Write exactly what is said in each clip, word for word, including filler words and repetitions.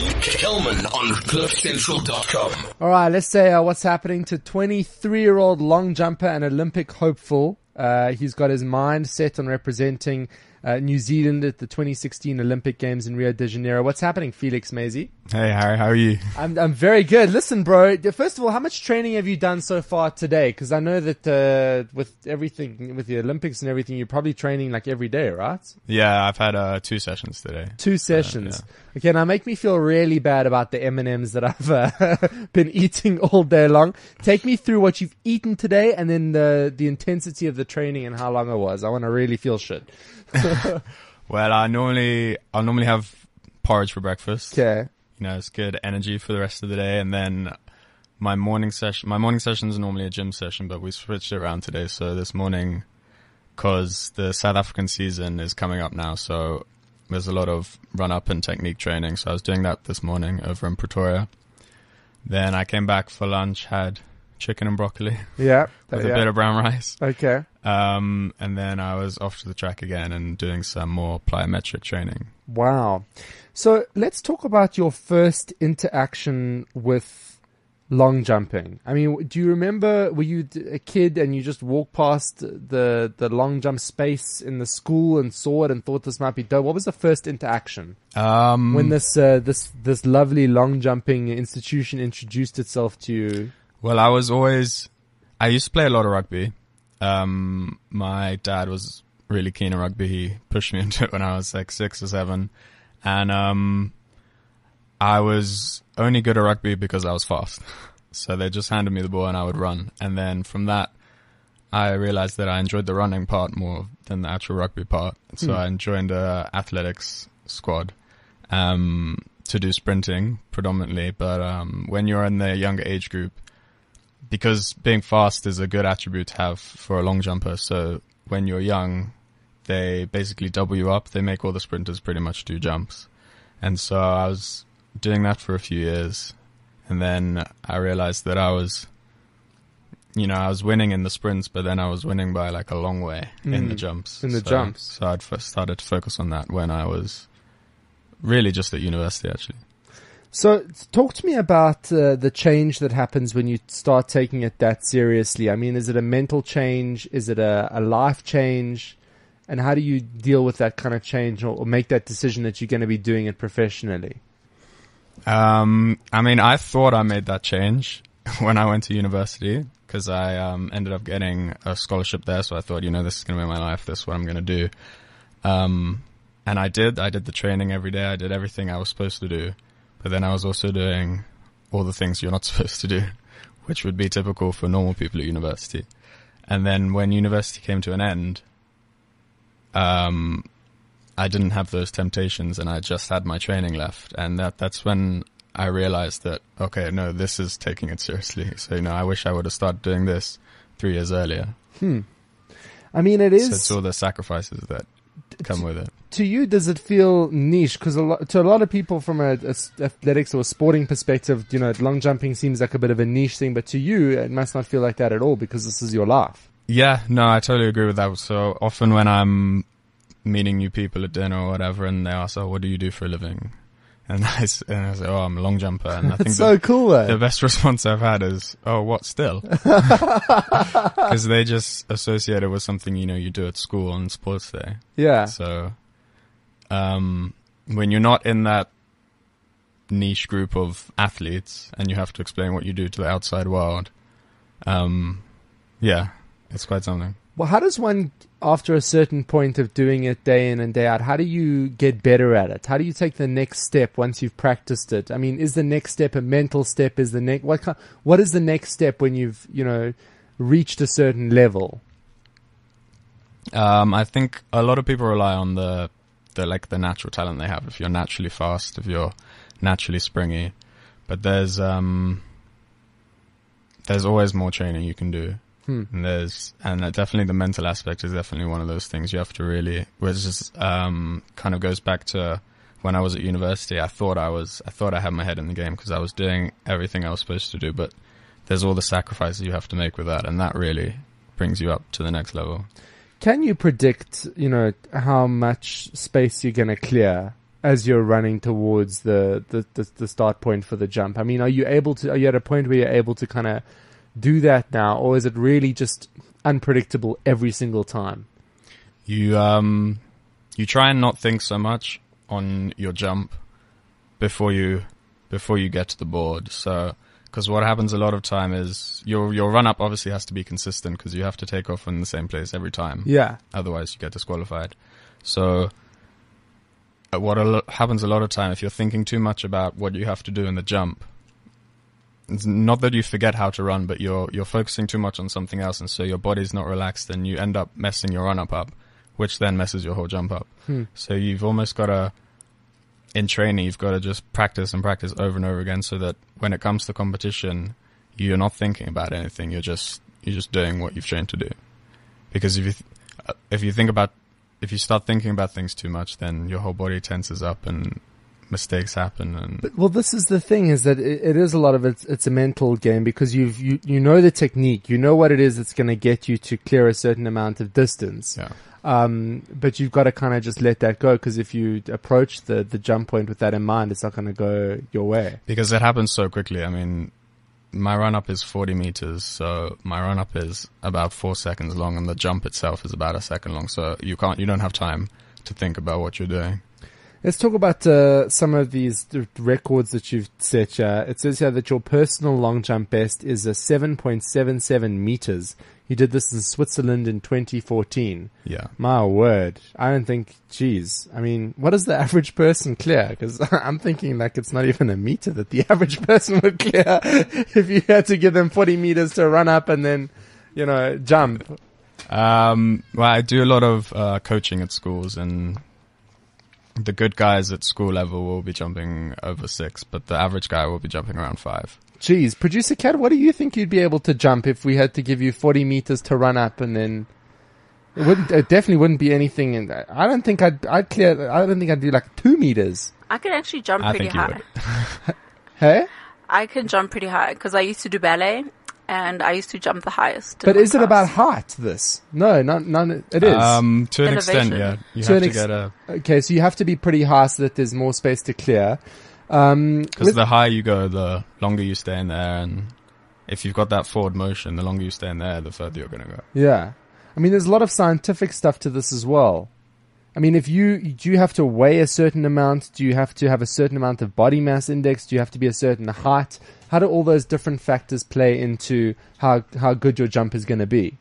Kelman on cliff central dot com. All right, let's say uh, what's happening to twenty-three-year-old long jumper and Olympic hopeful. Uh, he's got his mind set on representing uh, New Zealand at the twenty sixteen Olympic Games in Rio de Janeiro. What's happening, Felix Maisie? Hey, Harry, how are you? I'm I'm very good. Listen, bro, first of all, how much training have you done so far today? Because I know that uh, with everything, with the Olympics and everything, you're probably training like every day, right? Yeah, I've had uh, two sessions today. Two sessions. Uh, yeah. Okay, now make me feel really bad about the M and M's that I've uh, been eating all day long. Take me through what you've eaten today and then the the intensity of the training and how long it was. I want to really feel shit. Well, I normally I normally have porridge for breakfast. Okay. You know, it's good energy for the rest of the day, and then my morning session. My morning session is normally a gym session, but we switched it around today. So this morning, because the South African season is coming up now, so there's a lot of run-up and technique training. So I was doing that this morning over in Pretoria. Then I came back for lunch, had chicken and broccoli Yeah. with yeah. a bit of brown rice. Okay. Um, and then I was off to the track again and doing some more plyometric training. Wow. So let's talk about your first interaction with long jumping. I mean, do you remember, were you a kid and you just walked past the the long jump space in the school and saw it and thought this might be dope? What was the first interaction? Um, When this uh, this this lovely long jumping institution introduced itself to you? Well, I was always, I used to play a lot of rugby. Um, my dad was really keen on rugby. He pushed me into it when I was like six or seven. And, um, I was only good at rugby because I was fast. So they just handed me the ball and I would run. And then from that, I realized that I enjoyed the running part more than the actual rugby part. So Hmm. I joined a athletics squad, um, to do sprinting predominantly. But, um, when you're in the younger age group, because being fast is a good attribute to have for a long jumper. So when you're young, they basically double you up. They make all the sprinters pretty much do jumps. And so I was doing that for a few years. And then I realized that I was, you know, I was winning in the sprints, but then I was winning by like a long way mm. in the jumps. In the so, jumps. So I'd first started to focus on that when I was really just at university, actually. So talk to me about uh, the change that happens when you start taking it that seriously. I mean, is it a mental change? Is it a, a life change? And how do you deal with that kind of change or, or make that decision that you're going to be doing it professionally? Um, I mean, I thought I made that change when I went to university because I um, ended up getting a scholarship there. So I thought, you know, this is going to be my life. This is what I'm going to do. Um, and I did. I did the training every day. I did everything I was supposed to do. But then I was also doing all the things you're not supposed to do, which would be typical for normal people at university. And then when university came to an end, um, I didn't have those temptations and I just had my training left. And that, that's when I realized that, okay, no, this is taking it seriously. So, you know, I wish I would have started doing this three years earlier. Hmm. I mean, it is. So it's all the sacrifices that come with it. To you, does it feel niche? Because a lot, to a lot of people from a, a athletics or a sporting perspective, you know, long jumping seems like a bit of a niche thing, but to you, it must not feel like that at all because this is your life. Yeah, no, I totally agree with that. So often when I'm meeting new people at dinner or whatever, and they ask, "Oh, what do you do for a living?" And I, and I say, "Oh, I'm a long jumper." And I think it's so the, cool. Though. The best response I've had is, "Oh, what still?" Because they just associate it with something you know you do at school on sports day. Yeah. So. Um, when you're not in that niche group of athletes and you have to explain what you do to the outside world, um, yeah, it's quite something. Well, how does one, after a certain point of doing it day in and day out, how do you get better at it? How do you take the next step once you've practiced it? I mean, is the next step a mental step? Is the next, what kind, what is the next step when you've, you know, reached a certain level? Um, I think a lot of people rely on the, the like the natural talent they have. If you're naturally fast, if you're naturally springy, but there's um there's always more training you can do. Hmm. And there's and definitely the mental aspect is definitely one of those things you have to really, which is um kind of goes back to when I was at university. I thought I was I thought I had my head in the game because I was doing everything I was supposed to do, but there's all the sacrifices you have to make with that, and that really brings you up to the next level. Can you predict, you know, how much space you're going to clear as you're running towards the, the, the, the start point for the jump? I mean, are you able to, are you at a point where you're able to kind of do that now, or is it really just unpredictable every single time? You, um, you try and not think so much on your jump before you, before you get to the board. So, because what happens a lot of time is your, your run up obviously has to be consistent because you have to take off in the same place every time. Yeah. Otherwise you get disqualified. So, what a lo- happens a lot of time, if you're thinking too much about what you have to do in the jump, it's not that you forget how to run, but you're you're focusing too much on something else, and so your body's not relaxed, and you end up messing your run up up, which then messes your whole jump up. Hmm. So you've almost got to, in training, you've got to just practice and practice over and over again, so that when it comes to competition, you're not thinking about anything. You're just you're just doing what you've trained to do. Because if you th- if you think about if you start thinking about things too much, then your whole body tenses up and mistakes happen. And But, well, this is the thing, is that it, it is a lot of it, it's a mental game, because you've, you, you know the technique, you know what it is that's going to get you to clear a certain amount of distance. yeah. Um, but you've got to kind of just let that go, because if you approach the, the jump point with that in mind, it's not going to go your way. Because it happens so quickly. I mean, my run up is forty meters, so my run up is about four seconds long, and the jump itself is about a second long. So you can't, you don't have time to think about what you're doing. Let's talk about uh, some of these th- records that you've set. Uh, it says here that your personal long jump best is a seven point seven seven meters. You did this in Switzerland in twenty fourteen. Yeah. My word. I don't think, geez. I mean, what does the average person clear? Because I'm thinking like it's not even a meter that the average person would clear if you had to give them forty meters to run up and then, you know, jump. Um, well, I do a lot of uh, coaching at schools, and the good guys at school level will be jumping over six, but the average guy will be jumping around five. Geez, Producer Cat, what do you think you'd be able to jump if we had to give you forty meters to run up, and then it wouldn't, it definitely wouldn't be anything in that. I don't think I'd, I'd clear, I don't think I'd do like two meters. I could actually jump I pretty think you high. would. Hey? I can jump pretty high because I used to do ballet and I used to jump the highest. in But my is it class. about height, this? No, not, none, it is. Um, to an Elevation. extent, yeah. You To have an to ex- get a, Okay, so you have to be pretty high so that there's more space to clear. Um, because with- the higher you go, the longer you stay in there, and if you've got that forward motion, the longer you stay in there, the further you're going to go. yeah. I mean, there's a lot of scientific stuff to this as well. I mean, if you, do you have to weigh a certain amount? Do you have to have a certain amount of body mass index? Do you have to be a certain height? How do all those different factors play into how, how good your jump is going to be?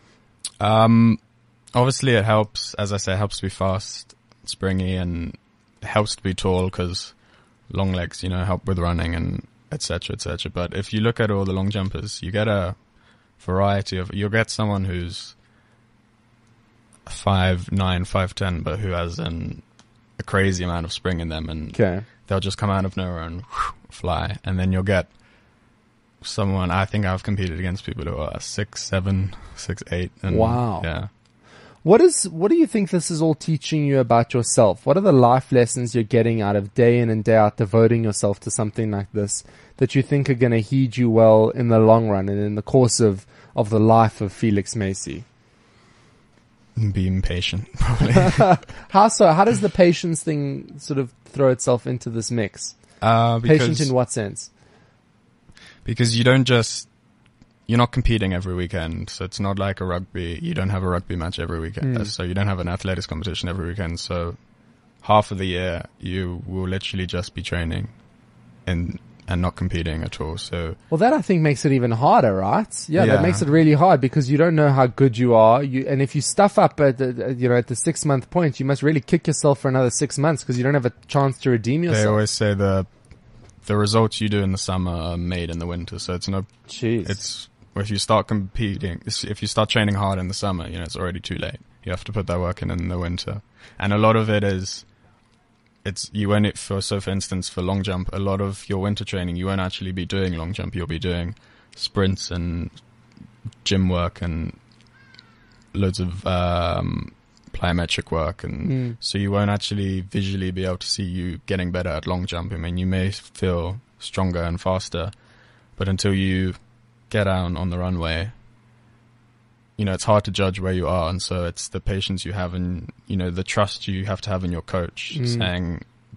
Um, obviously it helps, as I say, it helps to be fast, springy, and it helps to be tall because long legs, you know, help with running and et cetera, et cetera. But if you look at all the long jumpers, you get a variety of, you'll get someone who's five nine, five ten, but who has an, a crazy amount of spring in them, and Okay. they'll just come out of nowhere and whew, fly. And then you'll get someone, I think I've competed against people who are six, seven, six, eight. And Wow. Yeah. What is, what do you think this is all teaching you about yourself? What are the life lessons you're getting out of day in and day out devoting yourself to something like this that you think are going to heed you well in the long run and in the course of, of the life of Felix Macy? Being patient, probably. How so? How does the patience thing sort of throw itself into this mix? uh, Patient because, in what sense? because you don't just, you're not competing every weekend. So it's not like a rugby. You don't have a rugby match every weekend. Mm. So you don't have an athletics competition every weekend. So half of the year you will literally just be training and, and not competing at all. So Well, that I think makes it even harder, right? Yeah, that Yeah. makes it really hard because you don't know how good you are. You, and if you stuff up at the, you know, at the six month point, you must really kick yourself for another six months because you don't have a chance to redeem they yourself. always say the, the results you do in the summer are made in the winter. So it's no, Jeez. it's, if you start competing, if you start training hard in the summer, you know, it's already too late. You have to put that work in in the winter. And a lot of it is, it's, you won't, for, so for instance, for long jump, a lot of your winter training, you won't actually be doing long jump. You'll be doing sprints and gym work and loads of, um, plyometric work. And Mm. so you won't actually visually be able to see you getting better at long jump. I mean, you may feel stronger and faster, but until you get out on the runway, you know, it's hard to judge where you are. And so it's the patience you have and, you know, the trust you have to have in your coach Mm. saying,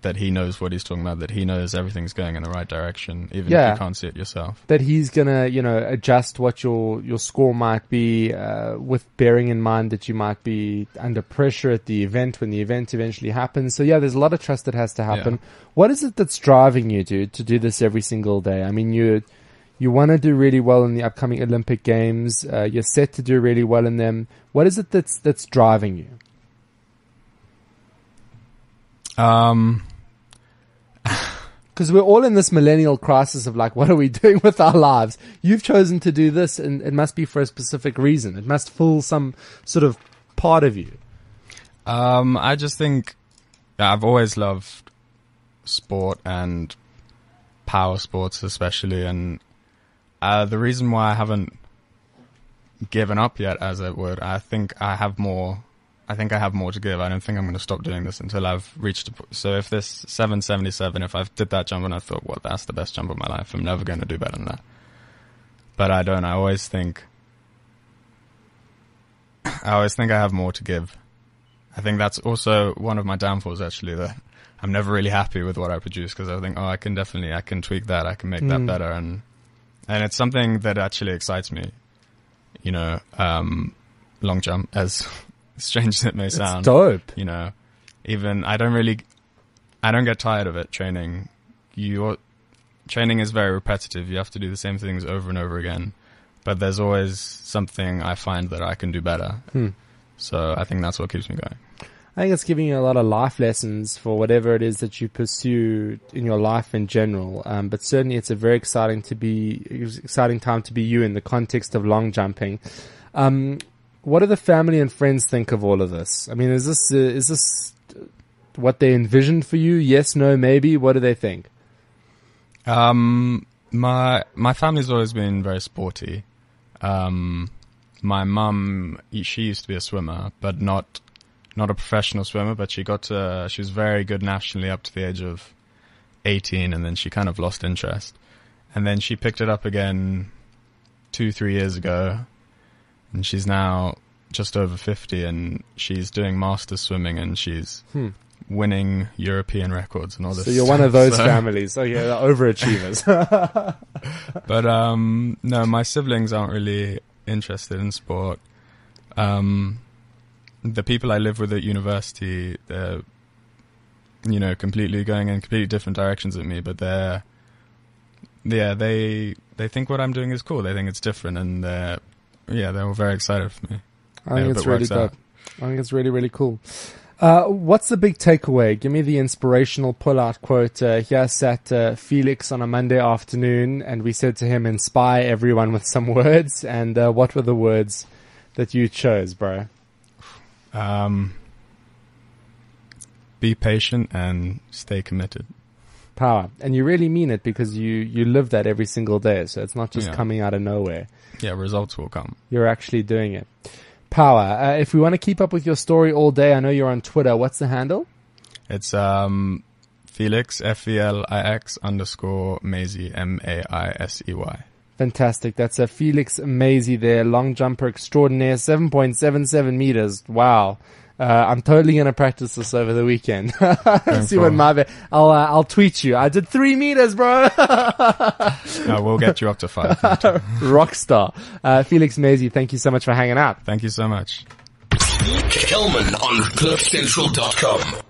that he knows what he's talking about, that he knows everything's going in the right direction, even Yeah. if you can't see it yourself. That he's gonna, you know, adjust what your your score might be, uh, with bearing in mind that you might be under pressure at the event when the event eventually happens. So yeah, there's a lot of trust that has to happen. Yeah. What is it that's driving you, dude, to do this every single day? I mean, you you want to do really well in the upcoming Olympic Games. Uh, you're set to do really well in them. What is it that's that's driving you? Um, Because we're all in this millennial crisis of like, what are we doing with our lives? You've chosen to do this, and it must be for a specific reason. It must fill some sort of part of you. um, I just think I've always loved sport and power sports especially, and uh, the reason why I haven't given up yet, as it would, I think I have more. I think I have more to give. I don't think I'm going to stop doing this until I've reached a po- so if this seven seventy-seven, if I did that jump and I thought, well, that's the best jump of my life, I'm never going to do better than that. But I don't. I always think, I always think I have more to give. I think that's also one of my downfalls, actually, that I'm never really happy with what I produce, because I think, oh, I can definitely, I can tweak that, I can make that Mm. better, and and it's something that actually excites me. You know, um, long jump, as strange as it may sound. It's dope. You know, even I don't really, I don't get tired of it. Training, you training is very repetitive. You have to do the same things over and over again, but there's always something I find that I can do better. Hmm. So I think that's what keeps me going. I think it's giving you a lot of life lessons for whatever it is that you pursue in your life in general. Um, but certainly it's a very exciting to be, exciting time to be you in the context of long jumping. Um, what do the family and friends think of all of this? I mean, is this, uh, is this what they envisioned for you? Yes, no, maybe? What do they think? Um, my, my family's always been very sporty. Um, my mum, she used to be a swimmer, but not, not a professional swimmer, but she got to, she was very good nationally up to the age of eighteen, and then she kind of lost interest. And then she picked it up again two, three years ago, and she's now just over fifty, and she's doing masters swimming, and she's Hmm. winning European records and all this. So you're one of those So- families. Oh yeah, the overachievers. But um, no, my siblings aren't really interested in sport. Um, the people I live with at university, they're, you know, completely going in completely different directions at me, but they're, yeah, they they think what I'm doing is cool. They think it's different, and they're, yeah, they were very excited for me. I I think hope it's it really works out. dope. I think it's really, really cool. Uh, what's the big takeaway? Give me the inspirational pull-out quote. Uh, here sat uh, Felix on a Monday afternoon, and we said to him, inspire everyone with some words. And uh, what were the words that you chose, bro? Um, be patient and stay committed. Power. And you really mean it, because you, you live that every single day. So it's not just Yeah. coming out of nowhere. Yeah, results will come. You're actually doing it. Power. Uh, if we want to keep up with your story all day, I know you're on Twitter. What's the handle? It's um, Felix, F E L I X underscore Maisey, M A I S E Y. Fantastic. That's a Felix Maisey there, long jumper extraordinaire, seven point seven seven meters. Wow. Uh, I'm totally going to practice this over the weekend. See what for- my, be- I'll, uh, I'll tweet you. I did three meters, bro. No, we'll get you up to five. Rockstar. Uh, Felix Maisey, thank you so much for hanging out. Thank you so much. Kelman on cliff central dot com.